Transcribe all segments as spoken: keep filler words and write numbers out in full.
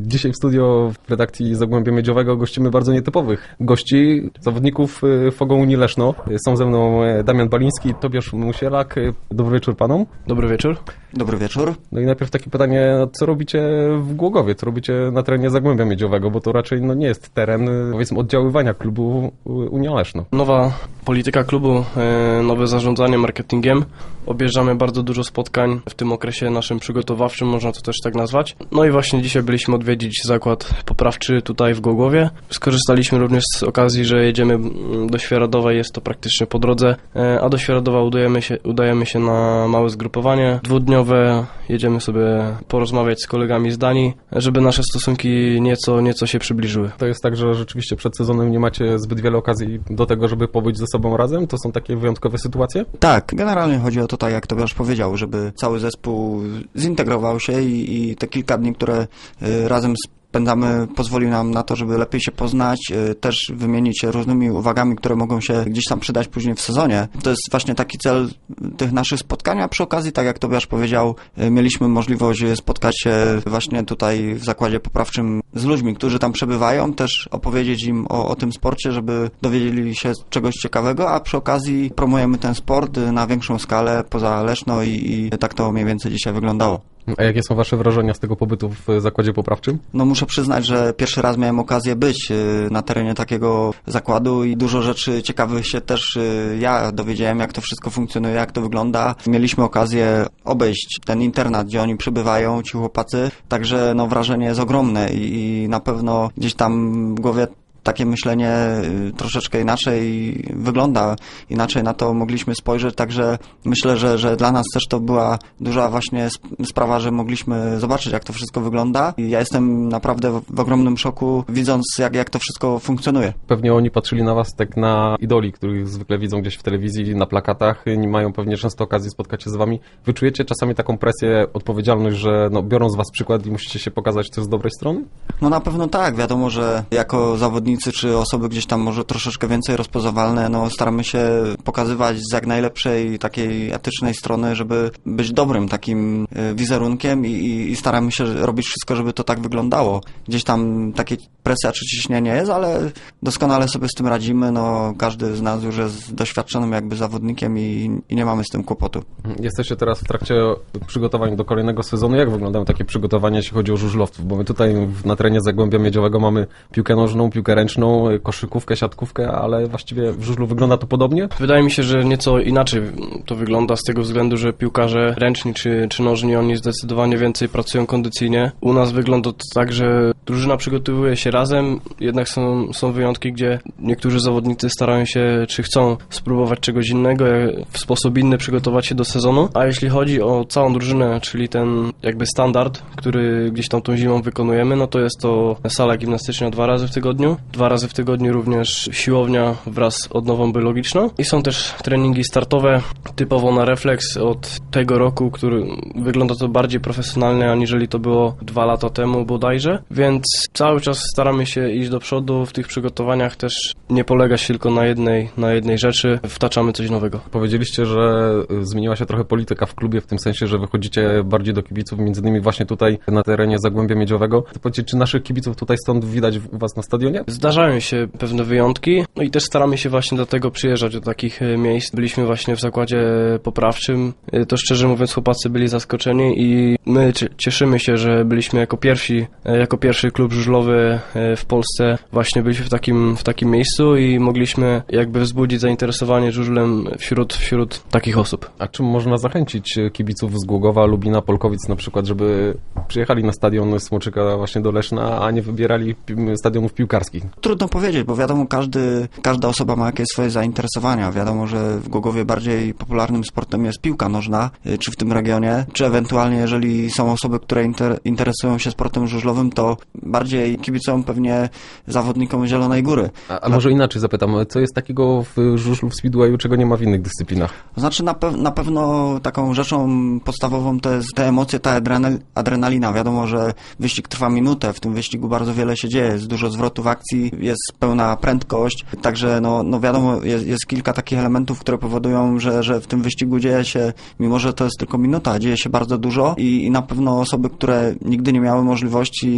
Dzisiaj w studio w redakcji Zagłębia Miedziowego gościmy bardzo nietypowych gości, zawodników Fogą Unii Leszno. Są ze mną Damian Baliński, Tobiasz Musielak. Dobry wieczór panom. Dobry wieczór. Dobry wieczór. No i najpierw takie pytanie, co robicie w Głogowie, co robicie na terenie Zagłębia Miedziowego, bo to raczej no, nie jest teren, powiedzmy, oddziaływania klubu Unia Leszno. Nowa polityka klubu, nowe zarządzanie marketingiem. Objeżdżamy bardzo dużo spotkań w tym okresie naszym przygotowawczym, można to też tak nazwać. No i właśnie dzisiaj byliśmy odwiedzić zakład poprawczy tutaj w Głogowie. Skorzystaliśmy również z okazji, że jedziemy do Świeradowa, jest to praktycznie po drodze, a do Świeradowa udajemy się, udajemy się na małe zgrupowanie dwudniowe. Jedziemy sobie porozmawiać z kolegami z Danii, żeby nasze stosunki nieco, nieco się przybliżyły. To jest tak, że rzeczywiście przed sezonem nie macie zbyt wiele okazji do tego, żeby pobyć ze sobą razem? To są takie wyjątkowe sytuacje? Tak, generalnie chodzi o to, tak jak Tobiasz powiedział, żeby cały zespół zintegrował się i, i te kilka dni, które y, razem spędzamy, pozwoli nam na to, żeby lepiej się poznać, też wymienić się różnymi uwagami, które mogą się gdzieś tam przydać później w sezonie. To jest właśnie taki cel tych naszych spotkań, a przy okazji, tak jak Tobiasz powiedział, mieliśmy możliwość spotkać się właśnie tutaj w zakładzie poprawczym z ludźmi, którzy tam przebywają, też opowiedzieć im o, o tym sporcie, żeby dowiedzieli się czegoś ciekawego, a przy okazji promujemy ten sport na większą skalę poza Leszno i, i tak to mniej więcej dzisiaj wyglądało. A jakie są wasze wrażenia z tego pobytu w zakładzie poprawczym? No muszę przyznać, że pierwszy raz miałem okazję być na terenie takiego zakładu i dużo rzeczy ciekawych się też ja dowiedziałem, jak to wszystko funkcjonuje, jak to wygląda. Mieliśmy okazję obejść ten internat, gdzie oni przebywają, ci chłopacy, także no wrażenie jest ogromne i, i na pewno gdzieś tam w głowie takie myślenie troszeczkę inaczej wygląda, inaczej na to mogliśmy spojrzeć, także myślę, że, że dla nas też to była duża właśnie sprawa, że mogliśmy zobaczyć, jak to wszystko wygląda i ja jestem naprawdę w ogromnym szoku, widząc, jak, jak to wszystko funkcjonuje. Pewnie oni patrzyli na was tak na idoli, których zwykle widzą gdzieś w telewizji, na plakatach, nie mają pewnie często okazji spotkać się z wami. Wy czujecie czasami taką presję, odpowiedzialność, że no, biorą z was przykład i musicie się pokazać też z dobrej strony? No na pewno tak, wiadomo, że jako zawodnicy czy osoby gdzieś tam może troszeczkę więcej rozpoznawalne, no staramy się pokazywać z jak najlepszej takiej etycznej strony, żeby być dobrym takim wizerunkiem i, i, i staramy się robić wszystko, żeby to tak wyglądało. Gdzieś tam takie presja czy ciśnienie jest, ale doskonale sobie z tym radzimy, no każdy z nas już jest doświadczonym jakby zawodnikiem i, i nie mamy z tym kłopotu. Jesteście teraz w trakcie przygotowań do kolejnego sezonu. Jak wyglądają takie przygotowania, jeśli chodzi o żużlowców? Bo my tutaj na terenie Zagłębia Miedziowego mamy piłkę nożną, piłkę ręczną, koszykówkę, siatkówkę, ale właściwie w żużlu wygląda to podobnie? Wydaje mi się, że nieco inaczej to wygląda z tego względu, że piłkarze ręczni czy, czy nożni, oni zdecydowanie więcej pracują kondycyjnie. U nas wygląda to tak, że drużyna przygotowuje się razem, jednak są, są wyjątki, gdzie niektórzy zawodnicy starają się, czy chcą spróbować czegoś innego, w sposób inny przygotować się do sezonu, a jeśli chodzi o całą drużynę, czyli ten jakby standard, który gdzieś tam tą zimą wykonujemy, no to jest to sala gimnastyczna dwa razy w tygodniu, dwa razy w tygodniu również siłownia wraz z odnową biologiczną i są też treningi startowe typowo na refleks od tego roku, który wygląda to bardziej profesjonalnie aniżeli to było dwa lata temu bodajże, więc cały czas staramy się iść do przodu w tych przygotowaniach, też nie polegać tylko na jednej, na jednej rzeczy, wtaczamy coś nowego. Powiedzieliście, że zmieniła się trochę polityka w klubie w tym sensie, że wychodzicie bardziej do kibiców, między innymi właśnie tutaj na terenie Zagłębia Miedziowego. To powiedzcie, czy naszych kibiców tutaj stąd widać u was na stadionie? Zdarzają się pewne wyjątki, no i też staramy się właśnie do tego przyjeżdżać, do takich miejsc. Byliśmy właśnie w zakładzie poprawczym, to szczerze mówiąc chłopacy byli zaskoczeni i my cieszymy się, że byliśmy jako pierwsi, jako pierwszy klub żużlowy w Polsce, właśnie byliśmy w takim, w takim miejscu i mogliśmy jakby wzbudzić zainteresowanie żużlem wśród, wśród takich osób. A czym można zachęcić kibiców z Głogowa, Lubina, Polkowic na przykład, żeby przyjechali na stadion Smoczyka właśnie do Leszna, a nie wybierali stadionów piłkarskich? Trudno powiedzieć, bo wiadomo, każdy, każda osoba ma jakieś swoje zainteresowania. Wiadomo, że w Głogowie bardziej popularnym sportem jest piłka nożna, czy w tym regionie, czy ewentualnie jeżeli są osoby, które inter, interesują się sportem żużlowym, to bardziej kibicują pewnie zawodnikom Zielonej Góry. A, a może inaczej zapytam, co jest takiego w żużlu, w speedwayu, czego nie ma w innych dyscyplinach? Znaczy na, pe na pewno taką rzeczą podstawową to jest te emocje, ta adrenal adrenalina. Wiadomo, że wyścig trwa minutę, w tym wyścigu bardzo wiele się dzieje, jest dużo zwrotów akcji, jest pełna prędkość, także no, no wiadomo, jest, jest kilka takich elementów, które powodują, że, że w tym wyścigu dzieje się, mimo że to jest tylko minuta, dzieje się bardzo dużo i, i na pewno osoby, które nigdy nie miały możliwości oglądać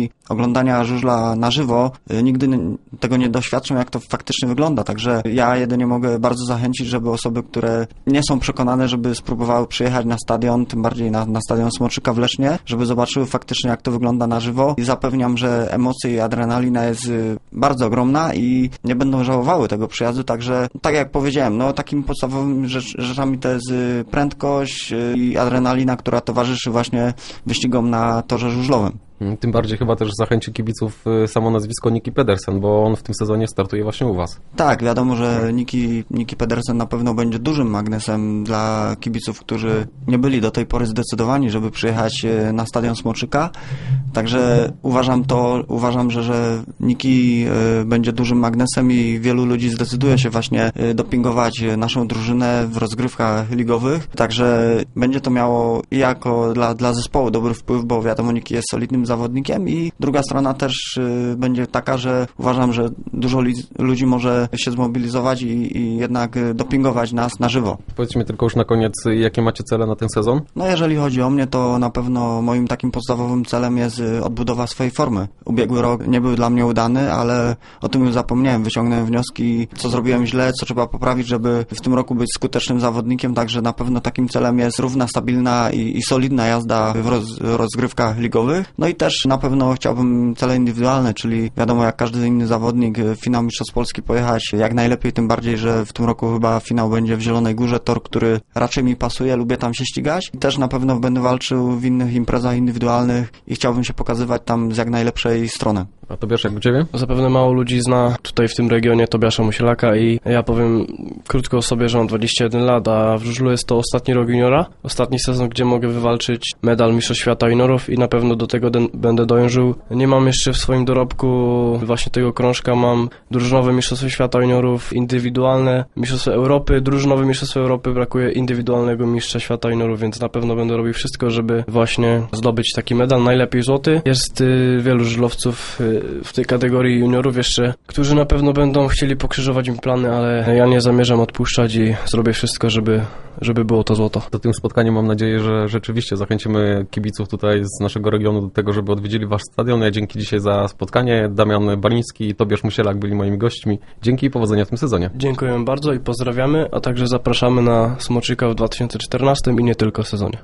oglądania żużla na żywo y, nigdy n- tego nie doświadczą, jak to faktycznie wygląda. Także ja jedynie mogę bardzo zachęcić, żeby osoby, które nie są przekonane, żeby spróbowały przyjechać na stadion, tym bardziej na, na stadion Smoczyka w Lesznie, żeby zobaczyły faktycznie, jak to wygląda na żywo. I zapewniam, że emocje i adrenalina jest y, bardzo ogromna i nie będą żałowały tego przyjazdu. Także, tak jak powiedziałem, no takimi podstawowymi rzecz, rzeczami to jest y, prędkość y, i adrenalina, która towarzyszy właśnie wyścigom na torze żużlowym. Tym bardziej chyba też zachęci kibiców y, samo nazwisko Niki Pedersen, bo on w tym sezonie startuje właśnie u was. Tak, wiadomo, że Niki, Niki Pedersen na pewno będzie dużym magnesem dla kibiców, którzy nie byli do tej pory zdecydowani, żeby przyjechać e, na stadion Smoczyka. Także uważam to, uważam, że, że Niki e, będzie dużym magnesem i wielu ludzi zdecyduje się właśnie e, dopingować naszą drużynę w rozgrywkach ligowych. Także będzie to miało i jako dla, dla zespołu dobry wpływ, bo wiadomo, Niki jest solidnym zawodnikiem i druga strona też y, będzie taka, że uważam, że dużo li- ludzi może się zmobilizować i, i jednak y, dopingować nas na żywo. Powiedzmy tylko już na koniec, jakie macie cele na ten sezon? No jeżeli chodzi o mnie, to na pewno moim takim podstawowym celem jest y, odbudowa swojej formy. Ubiegły rok nie był dla mnie udany, ale o tym już zapomniałem. Wyciągnąłem wnioski, co zrobiłem źle, co trzeba poprawić, żeby w tym roku być skutecznym zawodnikiem, także na pewno takim celem jest równa, stabilna i, i solidna jazda w roz, rozgrywkach ligowych. No i też na pewno chciałbym cele indywidualne, czyli wiadomo, jak każdy inny zawodnik, finał Mistrzostw Polski pojechać jak najlepiej, tym bardziej, że w tym roku chyba finał będzie w Zielonej Górze, tor, który raczej mi pasuje, lubię tam się ścigać. I też na pewno będę walczył w innych imprezach indywidualnych i chciałbym się pokazywać tam z jak najlepszej strony. A Tobiasz, jak u ciebie? Zapewne mało ludzi zna tutaj w tym regionie Tobiasza Musielaka i ja powiem krótko o sobie, że mam dwadzieścia jeden lat, a w żużlu jest to ostatni rok juniora, ostatni sezon, gdzie mogę wywalczyć medal Mistrzostw Świata Juniorów i na pewno do tego den- będę dążył. Nie mam jeszcze w swoim dorobku właśnie tego krążka, mam drużynowe Mistrzostwa Świata Juniorów, indywidualne Mistrzostwa Europy, drużynowe Mistrzostwa Europy, brakuje indywidualnego Mistrza Świata Juniorów, więc na pewno będę robił wszystko, żeby właśnie zdobyć taki medal, najlepiej złoty. Jest y, wielu żużlowców y, w tej kategorii juniorów jeszcze, którzy na pewno będą chcieli pokrzyżować mi plany, ale ja nie zamierzam odpuszczać i zrobię wszystko, żeby, żeby było to złoto. Do tym spotkaniu mam nadzieję, że rzeczywiście zachęcimy kibiców tutaj z naszego regionu do tego, żeby odwiedzili wasz stadion. Ja dzięki dzisiaj za spotkanie. Damian Baliński i Tobiasz Musielak byli moimi gośćmi. Dzięki i powodzenia w tym sezonie. Dziękujemy bardzo i pozdrawiamy, a także zapraszamy na Smoczyka w dwa tysiące czternastym i nie tylko sezonie.